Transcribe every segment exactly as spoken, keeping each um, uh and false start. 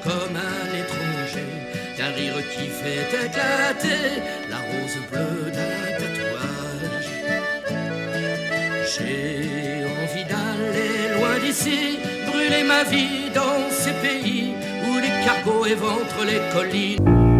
comme à l'étranger, d'un rire qui fait éclater la rose bleue d'un tatouage. J'ai envie d'aller loin d'ici, brûler ma vie dans ces pays où les cargos éventrent les collines.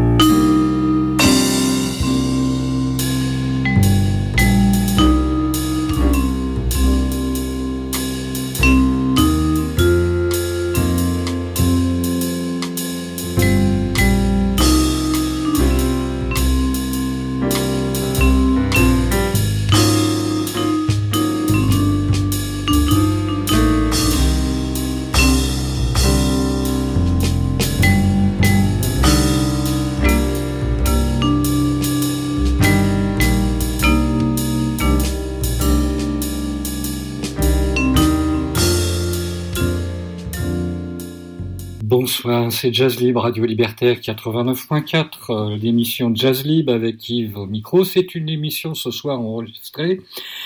Bonsoir, c'est Jazz Libre, Radio Libertaire quatre-vingt-neuf point quatre, euh, l'émission Jazz Libre avec Yves au micro. C'est une émission ce soir enregistrée.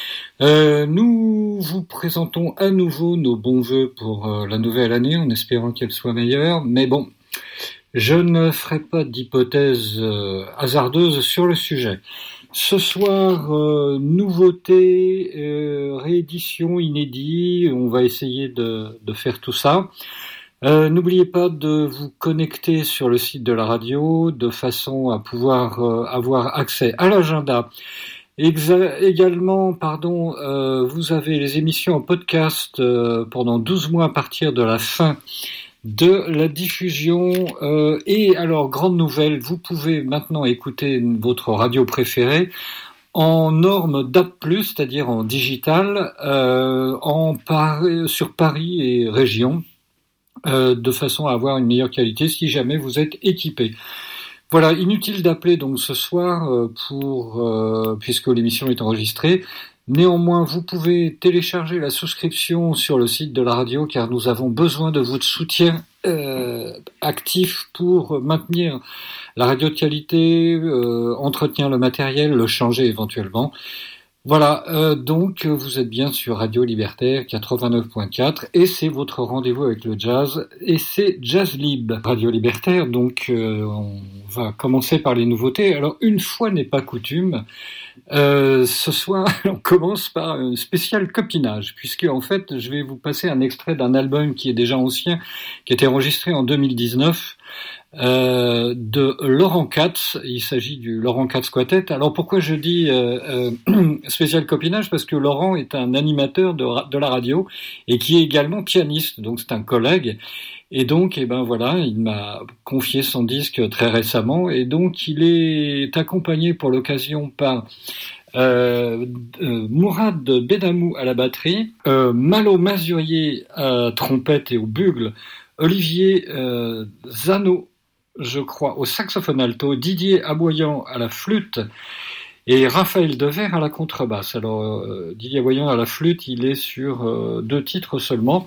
Euh, nous vous présentons à nouveau nos bons vœux pour euh, la nouvelle année en espérant qu'elle soit meilleure. Mais bon, je ne ferai pas d'hypothèse euh, hasardeuse sur le sujet. Ce soir, euh, nouveauté, euh, réédition, inédit, on va essayer de, de faire tout ça. Euh, n'oubliez pas de vous connecter sur le site de la radio de façon à pouvoir euh, avoir accès à l'agenda. Exa- également, pardon, euh, vous avez les émissions en podcast euh, pendant douze mois à partir de la fin de la diffusion. Euh, et alors, grande nouvelle, vous pouvez maintenant écouter votre radio préférée en norme D A B plus, c'est-à-dire en digital, euh, en Par- sur Paris et région. Euh, de façon à avoir une meilleure qualité si jamais vous êtes équipé. Voilà, inutile d'appeler donc ce soir euh, pour euh, puisque l'émission est enregistrée. Néanmoins, vous pouvez télécharger la souscription sur le site de la radio car nous avons besoin de votre soutien euh, actif pour maintenir la radio de qualité, euh, entretenir le matériel, le changer éventuellement. Voilà, euh, donc vous êtes bien sur Radio Libertaire quatre-vingt-neuf point quatre et c'est votre rendez-vous avec le jazz et c'est Jazz Libre. Radio Libertaire, donc euh, on va commencer par les nouveautés. Alors une fois n'est pas coutume, euh, ce soir on commence par un spécial copinage puisque en fait je vais vous passer un extrait d'un album qui est déjà ancien, qui a été enregistré en deux mille dix-neuf. Euh, de Laurent Katz, il s'agit du Laurent Katz Quartet. Alors pourquoi je dis euh, euh, spécial copinage? Parce que Laurent est un animateur de, ra- de la radio et qui est également pianiste, donc c'est un collègue. Et donc, eh ben voilà, il m'a confié son disque très récemment et donc il est accompagné pour l'occasion par Euh, euh, Mourad Benamou à la batterie, euh, Malo Mazurier à trompette et au bugle, Olivier euh, Zano, je crois, au saxophone alto, Didier Aboyant à la flûte et Raphaël Dever à la contrebasse. Alors euh, Didier Aboyant à la flûte, il est sur euh, deux titres seulement.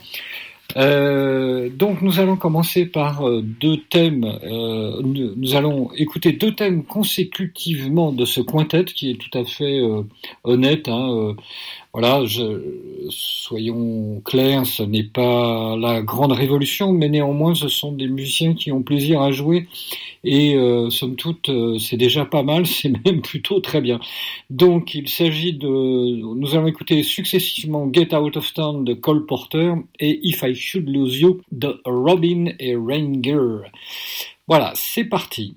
Euh, donc nous allons commencer par euh, deux thèmes, euh, nous, nous allons écouter deux thèmes consécutivement de ce quintet qui est tout à fait euh, honnête, hein, euh, voilà, je, soyons clairs, ce n'est pas la grande révolution, mais néanmoins ce sont des musiciens qui ont plaisir à jouer et euh, somme toute euh, c'est déjà pas mal, c'est même plutôt très bien. Donc il s'agit de, nous allons écouter successivement Get Out of Town de Cole Porter et If I Should Lose You de Robin et Rainger. Voilà, c'est parti.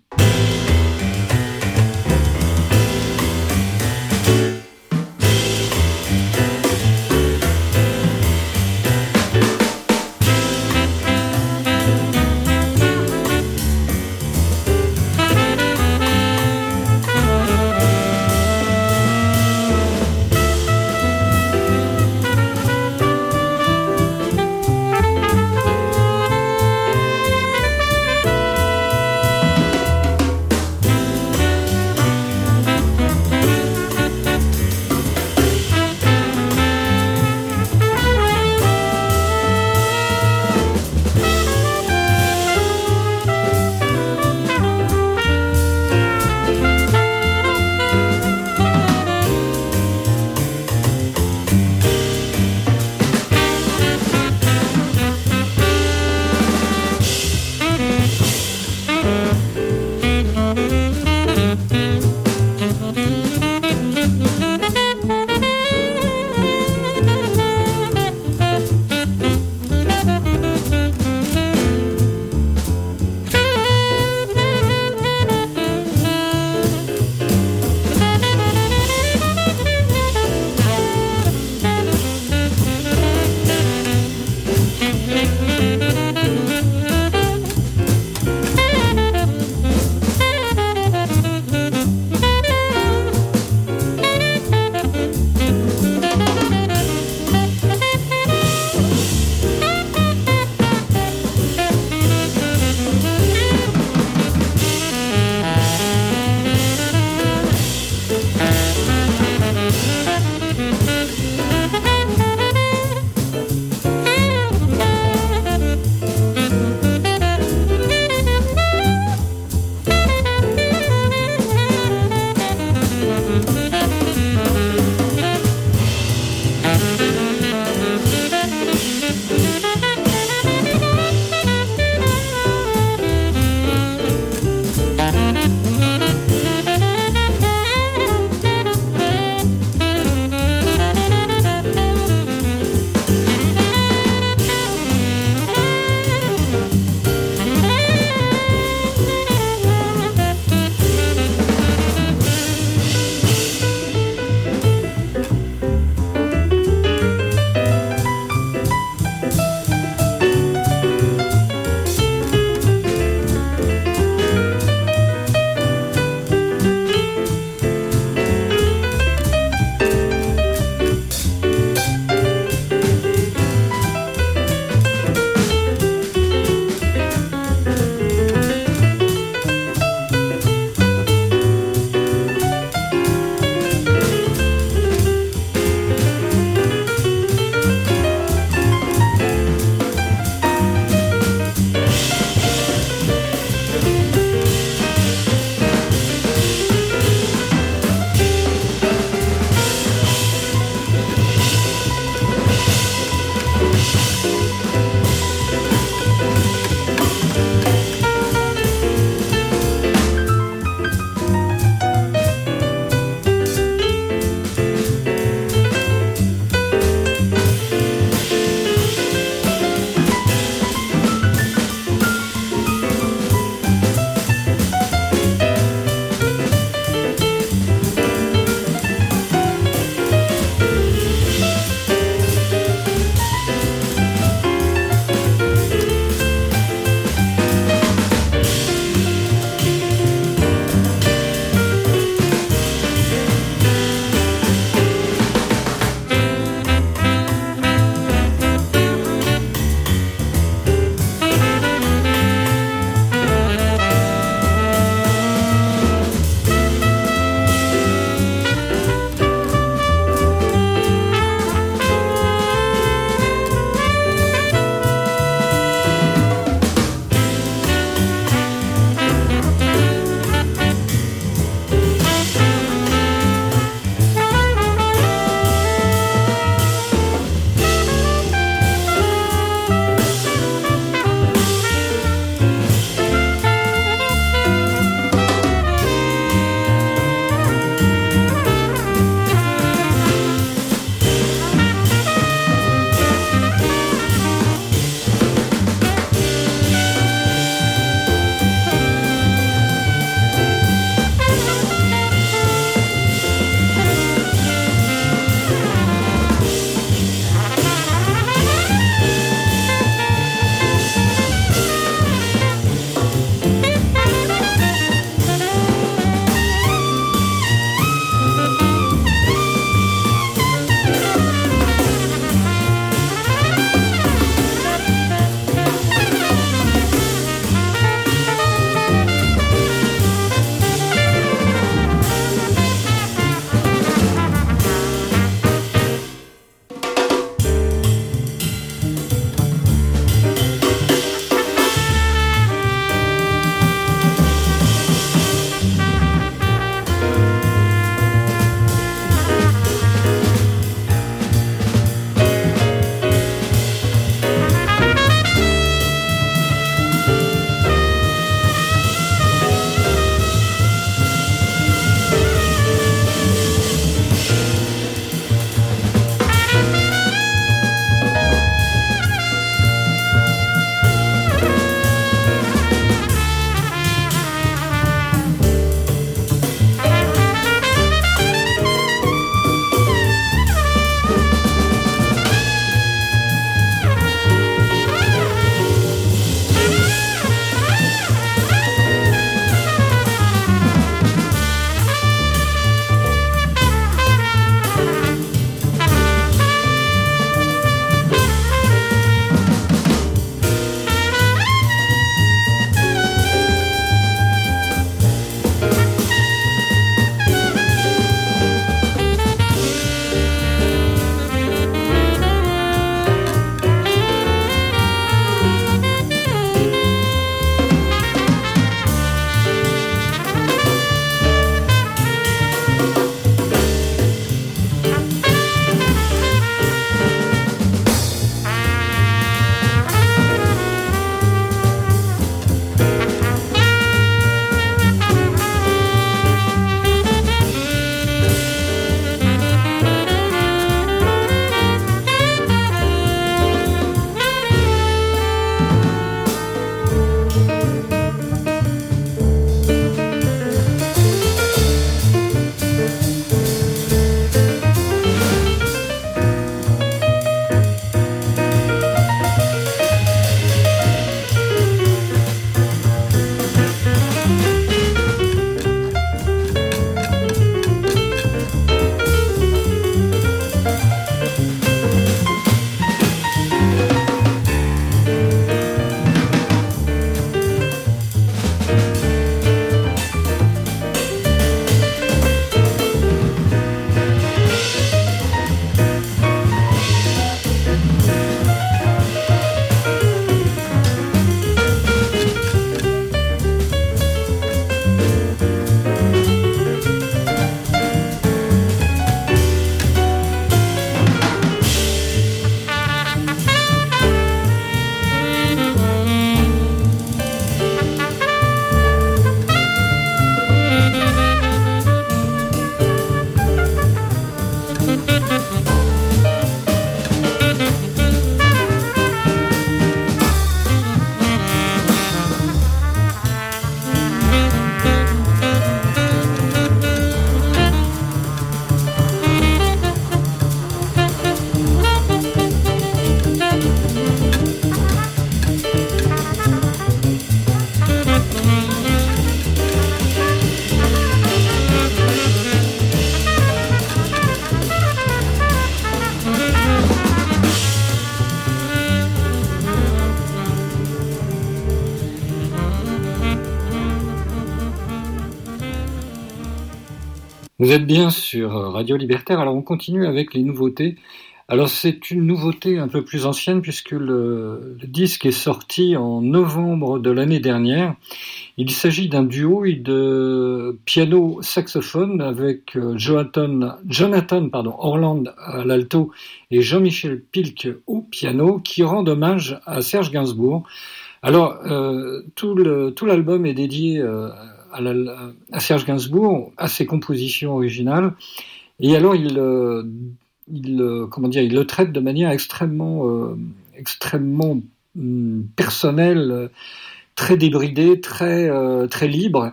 Vous êtes bien sur Radio Libertaire, alors on continue avec les nouveautés. Alors c'est une nouveauté un peu plus ancienne puisque le, le disque est sorti en novembre de l'année dernière. Il s'agit d'un duo de piano-saxophone avec Jonathan, Jonathan pardon, Orland à l'alto et Jean-Michel Pilk au piano qui rendent hommage à Serge Gainsbourg. Alors euh, tout, le, tout l'album est dédié euh, à, la, à Serge Gainsbourg, à ses compositions originales, et alors il, euh, il, euh, comment dire, il le traite de manière extrêmement, euh, extrêmement hum, personnelle, très débridée, très, euh, très libre.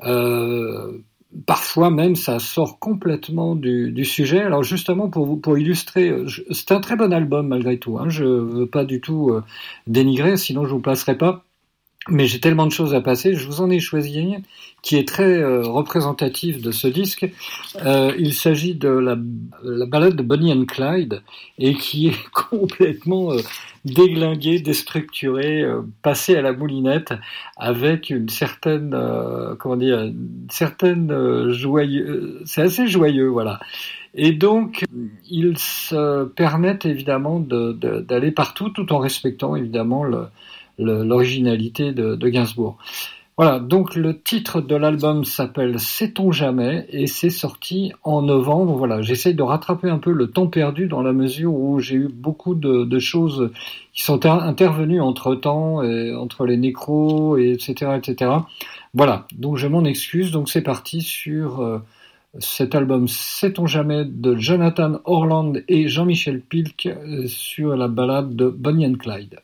Euh, parfois même, ça sort complètement du, du sujet. Alors justement, pour vous, pour illustrer, je, c'est un très bon album malgré tout. Hein, je veux pas du tout euh, dénigrer, sinon je vous placerai pas. Mais j'ai tellement de choses à passer, je vous en ai choisi une qui est très euh, représentative de ce disque. Euh, il s'agit de la, la ballade de Bonnie and Clyde et qui est complètement euh, déglinguée, déstructurée, euh, passée à la moulinette avec une certaine, euh, comment dire, une certaine euh, joyeux. C'est assez joyeux, voilà. Et donc, ils se permettent évidemment de, de, d'aller partout, tout en respectant évidemment le l'originalité de, de Gainsbourg. Voilà, donc le titre de l'album s'appelle Sait-on jamais et c'est sorti en novembre. Voilà, j'essaye de rattraper un peu le temps perdu dans la mesure où j'ai eu beaucoup de, de choses qui sont intervenues entre-temps, et, entre les nécros, et etc., et cetera. Voilà, donc je m'en excuse. Donc c'est parti sur euh, cet album Sait-on jamais de Jonathan Orland et Jean-Michel Pilk euh, sur la ballade de Bonnie and Clyde.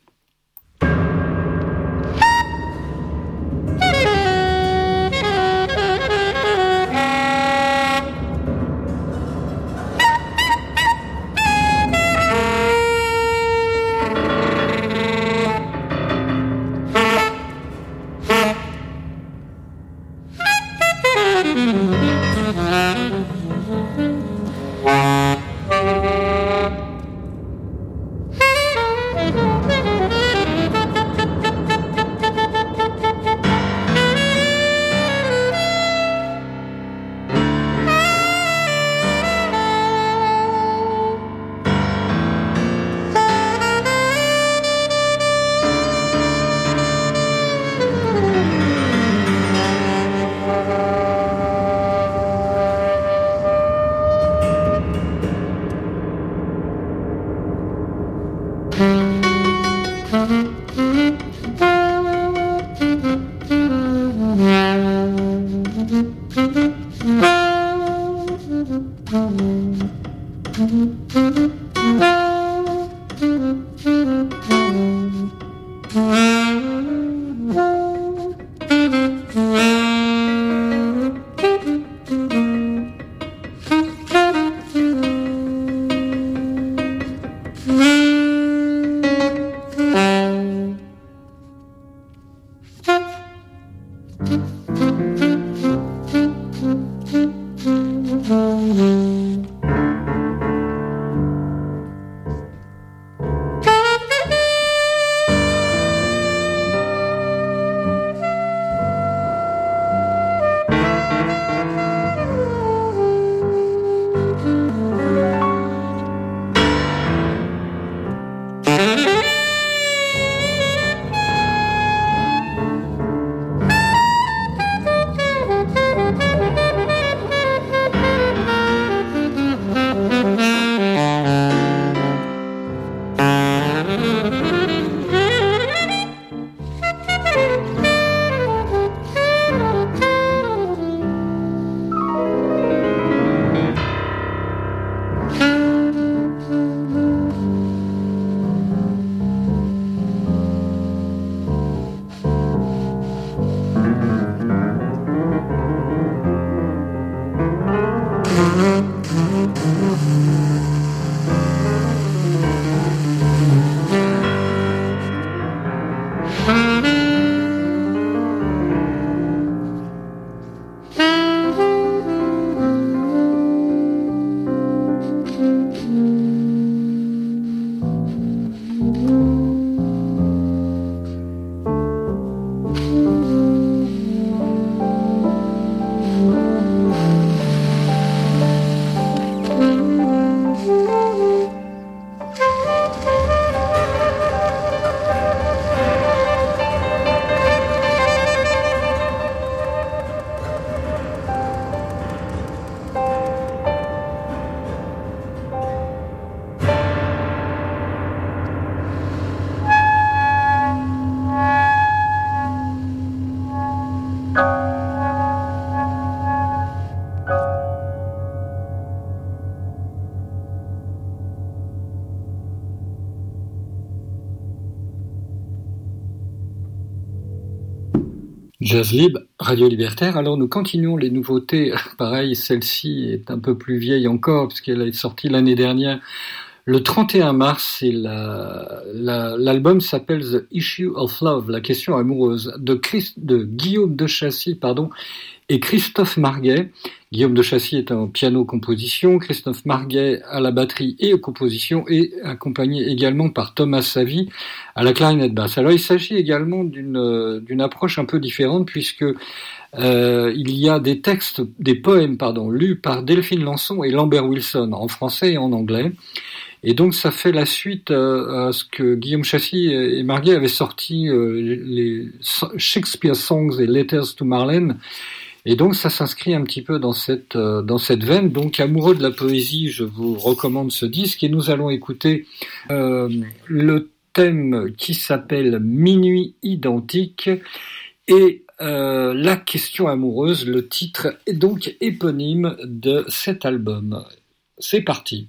Thank you. Jazz Libre, Radio Libertaire. Alors nous continuons les nouveautés. Pareil, celle-ci est un peu plus vieille encore puisqu'elle est sortie l'année dernière. Le trente et un mars, et la, la, l'album s'appelle The Issue of Love, la question amoureuse, de, Christ, de Guillaume de Chassis, pardon, et Christophe Marguet. Guillaume de Chassis est en piano-composition, Christophe Marguet à la batterie et aux compositions, et accompagné également par Thomas Savy à la clarinette basse. Alors il s'agit également d'une, d'une approche un peu différente, puisque euh, il y a des textes, des poèmes, pardon, lus par Delphine Lançon et Lambert Wilson, en français et en anglais. Et donc ça fait la suite euh, à ce que Guillaume Chassis et Marguet avaient sorti, euh, les Shakespeare Songs et Letters to Marlène. Et donc ça s'inscrit un petit peu dans cette euh, dans cette veine. Donc amoureux de la poésie, je vous recommande ce disque et nous allons écouter euh, le thème qui s'appelle Minuit identique et euh, la question amoureuse. Le titre est donc éponyme de cet album. C'est parti.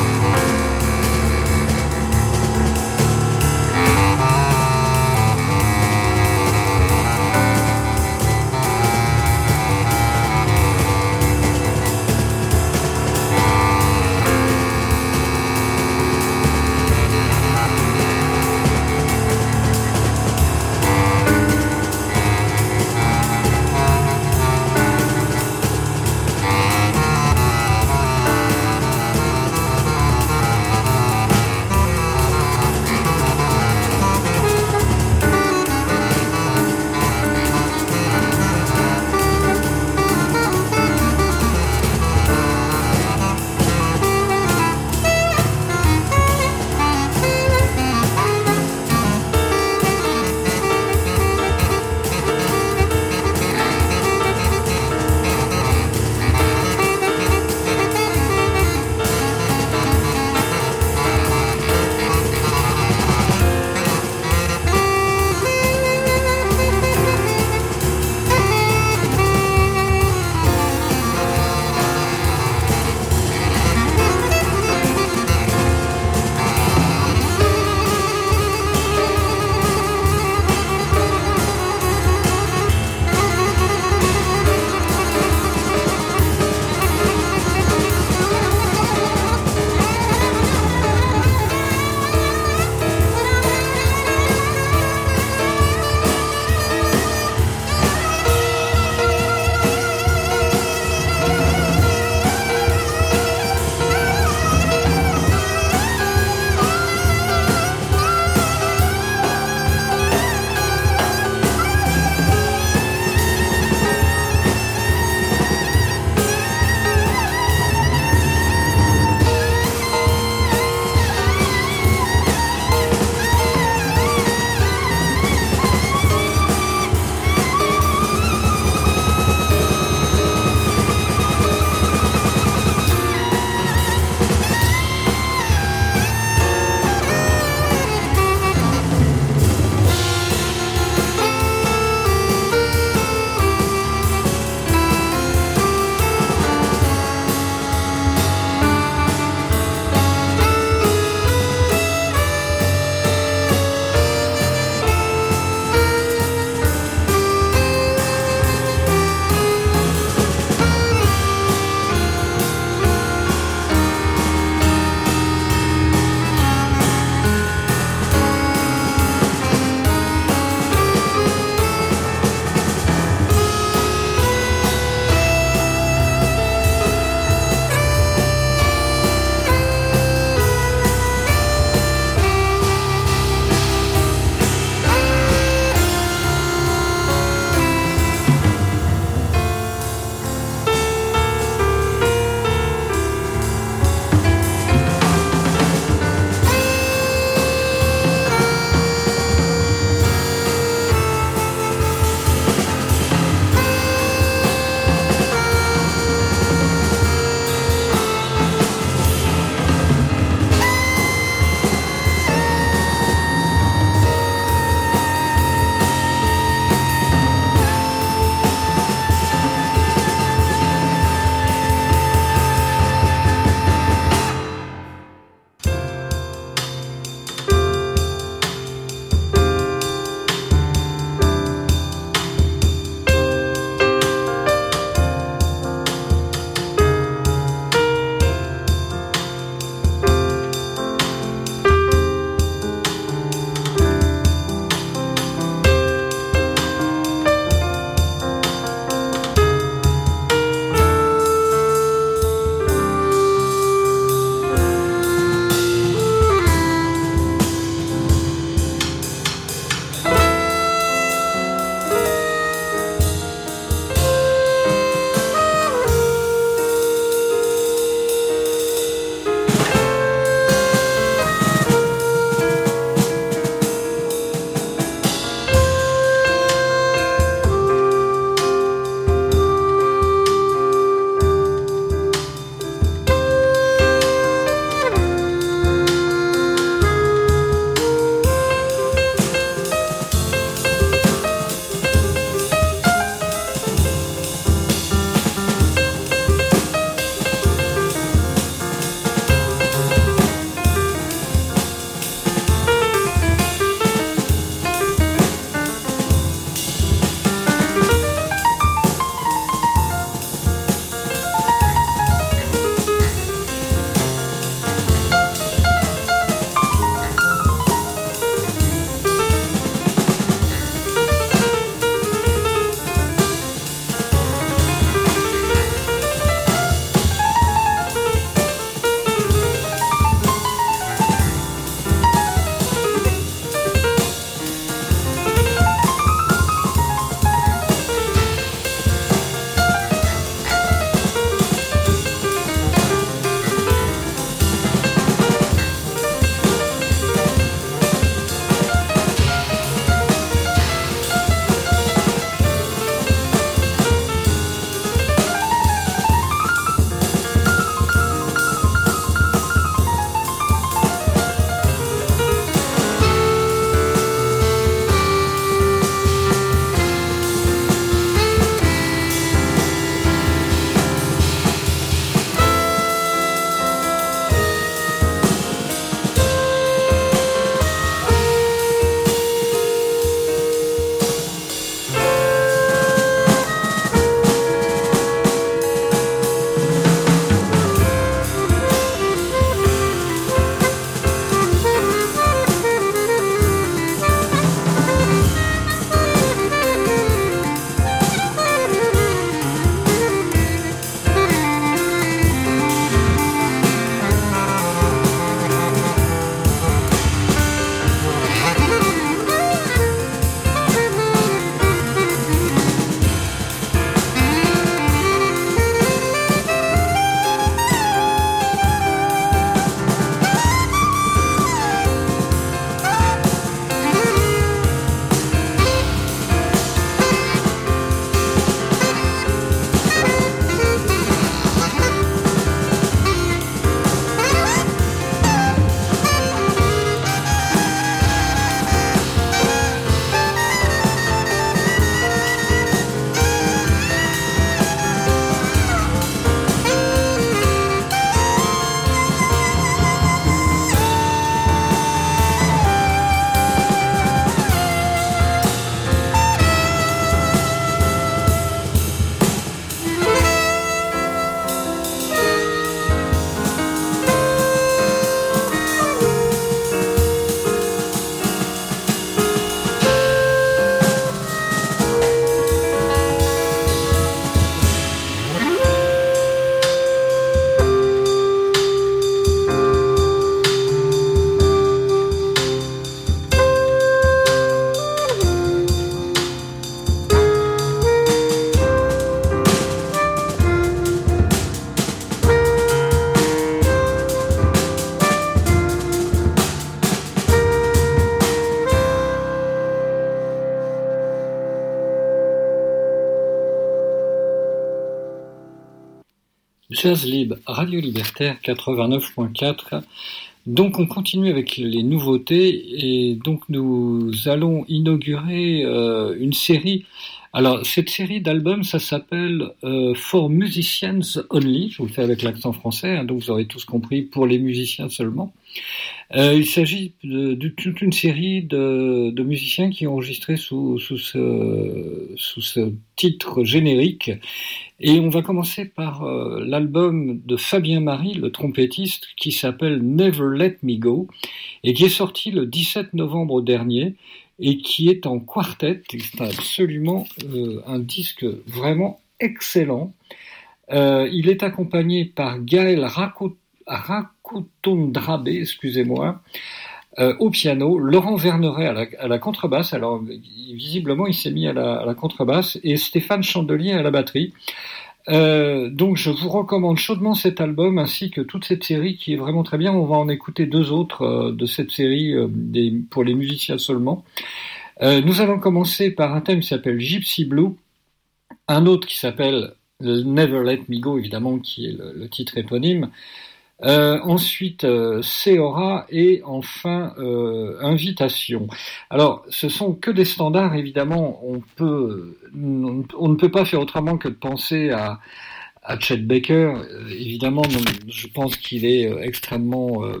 Jazz Lib, Radio Libertaire quatre-vingt-neuf point quatre. Donc on continue avec les nouveautés et donc nous allons inaugurer euh, une série. Alors cette série d'albums, ça s'appelle euh, For Musicians Only. Je vous le fais avec l'accent français, hein, donc vous aurez tous compris, pour les musiciens seulement. Euh, il s'agit de, de toute une série de, de musiciens qui ont enregistré sous, sous, ce, sous ce titre générique. Et on va commencer par euh, l'album de Fabien Marie, le trompettiste, qui s'appelle Never Let Me Go, et qui est sorti le dix-sept novembre dernier, et qui est en quartet. C'est absolument euh, un disque vraiment excellent. Euh, il est accompagné par Gaël Rako, Rakotondrabe, excusez-moi, euh, au piano, Laurent Verneret à la, à la contrebasse. Alors visiblement il s'est mis à la, à la contrebasse, et Stéphane Chandelier à la batterie. Euh, donc je vous recommande chaudement cet album ainsi que toute cette série qui est vraiment très bien. On va en écouter deux autres euh, de cette série euh, des, pour les musiciens seulement. Euh, nous allons commencer par un thème qui s'appelle Gypsy Blue, un autre qui s'appelle Never Let Me Go, évidemment, qui est le, le titre éponyme. Euh, ensuite, euh, Seora, et enfin euh, Invitation. Alors, ce sont que des standards, évidemment. On peut, on ne peut pas faire autrement que de penser à, à Chet Baker. Euh, évidemment, je pense qu'il est euh, extrêmement euh,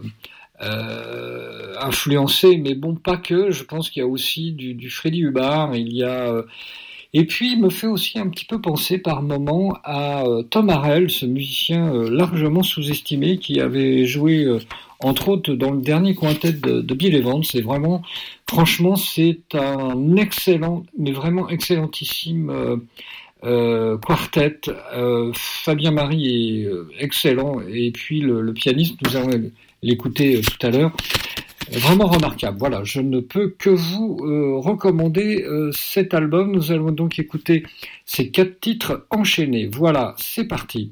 euh, influencé, mais bon, pas que. Je pense qu'il y a aussi du, du Freddie Hubbard. Il y a euh, Et puis, il me fait aussi un petit peu penser par moments à euh, Tom Harrell, ce musicien euh, largement sous-estimé qui avait joué, euh, entre autres, dans le dernier quintet de, de Bill Evans. Et vraiment, franchement, c'est un excellent, mais vraiment excellentissime euh, euh, quartet. Euh, Fabien Marie est euh, excellent. Et puis, le, le pianiste, nous allons l'écouter euh, tout à l'heure. Vraiment remarquable. Voilà, je ne peux que vous euh, recommander euh, cet album. Nous allons donc écouter ces quatre titres enchaînés. Voilà, c'est parti.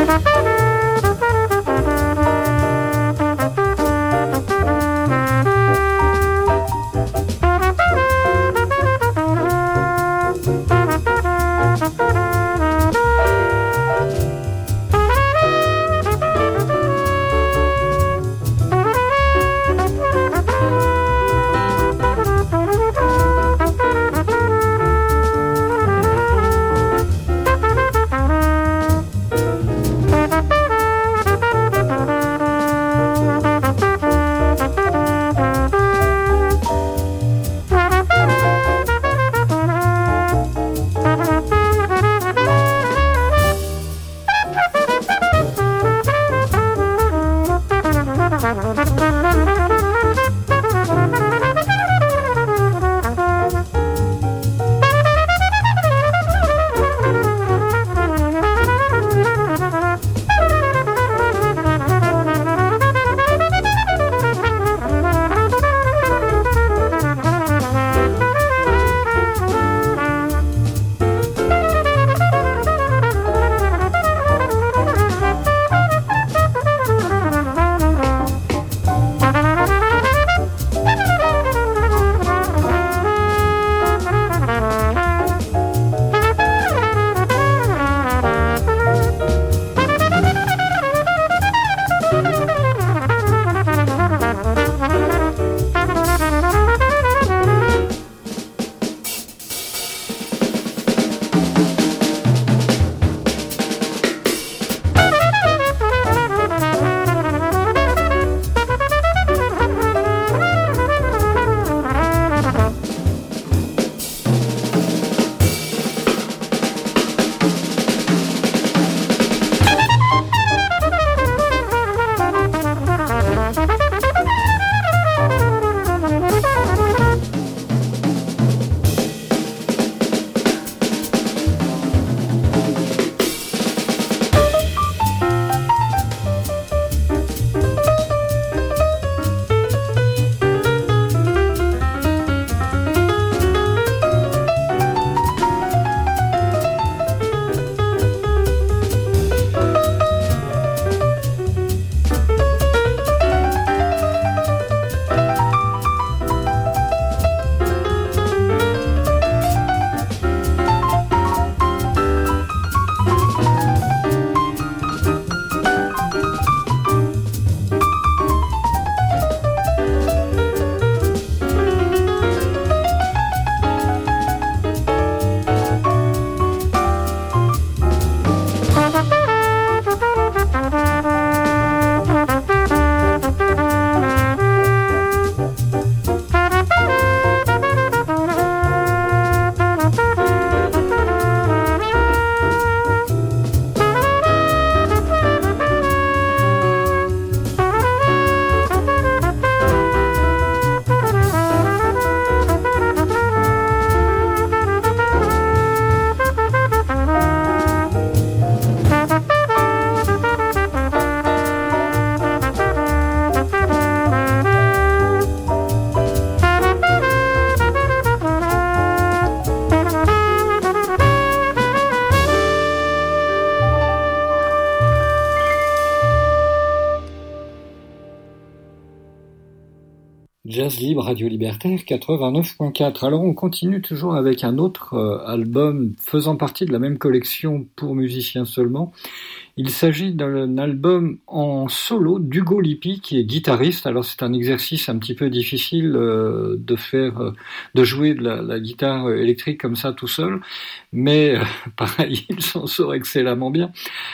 Jazz Libre, Radio Libertaire quatre-vingt-neuf point quatre. Alors on continue toujours avec un autre euh, album faisant partie de la même collection pour musiciens seulement. Il s'agit d'un album en solo d'Hugo Lippi qui est guitariste. Alors c'est un exercice un petit peu difficile euh, de faire, euh, de jouer de la, la guitare électrique comme ça tout seul, mais euh, pareil, il s'en sort excellemment bien.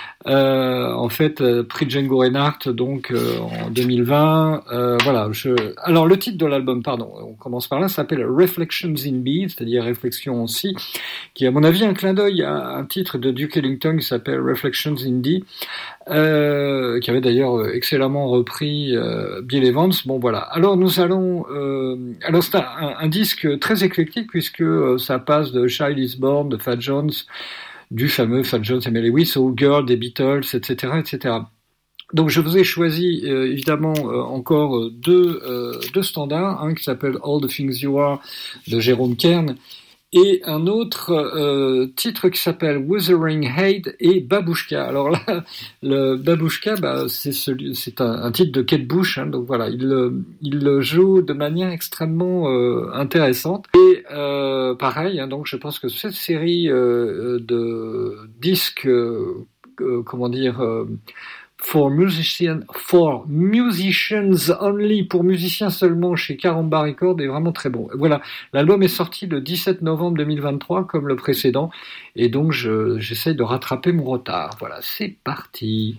Euh, en fait, euh, prix Django Reinhardt, donc euh, en deux mille vingt. Euh, voilà. Je... Alors le titre de l'album, pardon, on commence par là, s'appelle Reflections in B, c'est-à-dire réflexion en si, qui est à mon avis un clin d'œil à un titre de Duke Ellington qui s'appelle Reflections in D, euh, qui avait d'ailleurs excellemment repris euh, Bill Evans. Bon voilà. Alors nous allons, euh... alors c'est un, un disque très éclectique puisque euh, ça passe de Child is Born, de Fat Jones, du fameux Fat Jones et Mary Lewis au Girl des Beatles, et cetera, et cetera. Donc je vous ai choisi euh, évidemment euh, encore deux, euh, deux standards, un qui s'appelle All the Things You Are de Jérôme Kern et un autre euh, titre qui s'appelle Wuthering Heights et Babushka. Alors là, le Babushka, bah, c'est, celui, c'est un, un titre de Kate Bush, hein, donc voilà, il, il le joue de manière extrêmement euh, intéressante. Et euh, pareil, hein, donc je pense que cette série euh, de disques, euh, euh, comment dire, euh, For musicians, for musicians only, pour musiciens seulement, chez Caramba Records, est vraiment très bon. Voilà, l'album est sorti le dix-sept novembre deux mille vingt-trois, comme le précédent, et donc je, j'essaie de rattraper mon retard. Voilà, c'est parti.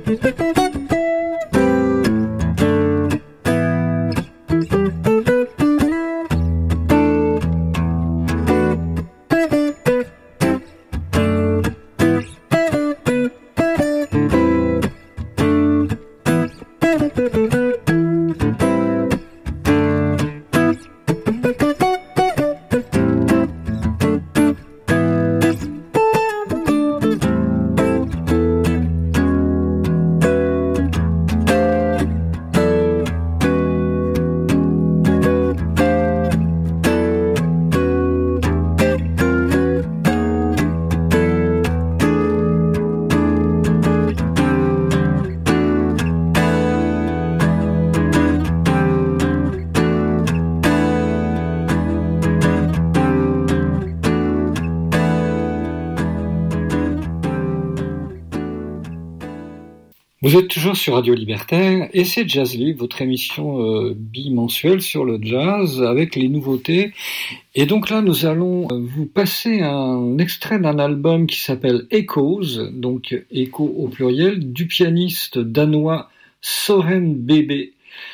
Vous êtes toujours sur Radio Libertaire et c'est Jazz Libre, votre émission euh, bimensuelle sur le jazz avec les nouveautés. Et donc là, nous allons vous passer un extrait d'un album qui s'appelle Echoes, donc écho au pluriel, du pianiste danois Søren Bebe.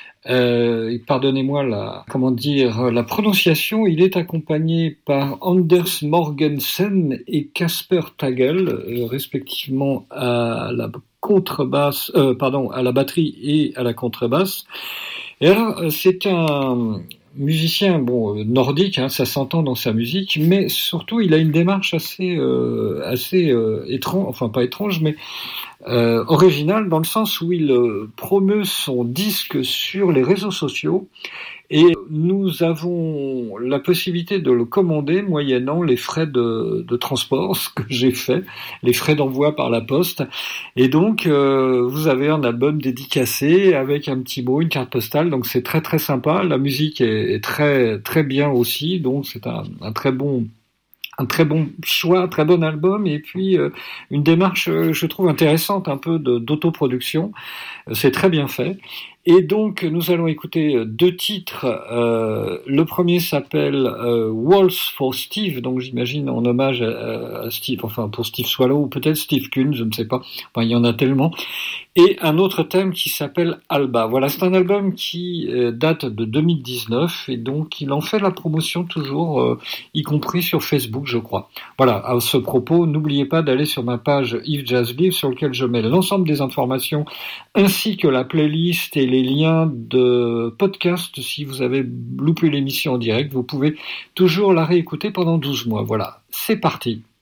Euh, pardonnez-moi la, comment dire, la prononciation. Il est accompagné par Anders Morgensen et Kasper Tagel, euh, respectivement à la contrebasse, euh, pardon, à la batterie et à la contrebasse. Et alors, c'est un musicien, bon, nordique, hein, ça s'entend dans sa musique, mais surtout, il a une démarche assez, euh, assez euh, étrange, enfin pas étrange, mais euh, originale, dans le sens où il euh, promeut son disque sur les réseaux sociaux. Et nous avons la possibilité de le commander moyennant les frais de, de transport, ce que j'ai fait, les frais d'envoi par la poste. Et donc, euh, vous avez un album dédicacé avec un petit mot, une carte postale. Donc, c'est très très sympa. La musique est, est très très bien aussi. Donc, c'est un, un très bon un très bon choix, un très bon album. Et puis, euh, une démarche, euh, je trouve intéressante, un peu de, d'autoproduction. C'est très bien fait. Et donc, nous allons écouter deux titres. Euh, le premier s'appelle euh, Waltz for Steve, donc j'imagine en hommage à, à Steve, enfin pour Steve Swallow, ou peut-être Steve Kuhn, je ne sais pas. Enfin, il y en a tellement. Et un autre thème qui s'appelle Alba. Voilà, c'est un album qui euh, date de deux mille dix-neuf, et donc il en fait la promotion toujours, euh, y compris sur Facebook, je crois. Voilà, à ce propos, n'oubliez pas d'aller sur ma page Yves Jazz Live, sur lequel je mets l'ensemble des informations, ainsi que la playlist et les liens de podcast. Si vous avez loupé l'émission en direct, vous pouvez toujours la réécouter pendant douze mois. Voilà, c'est parti.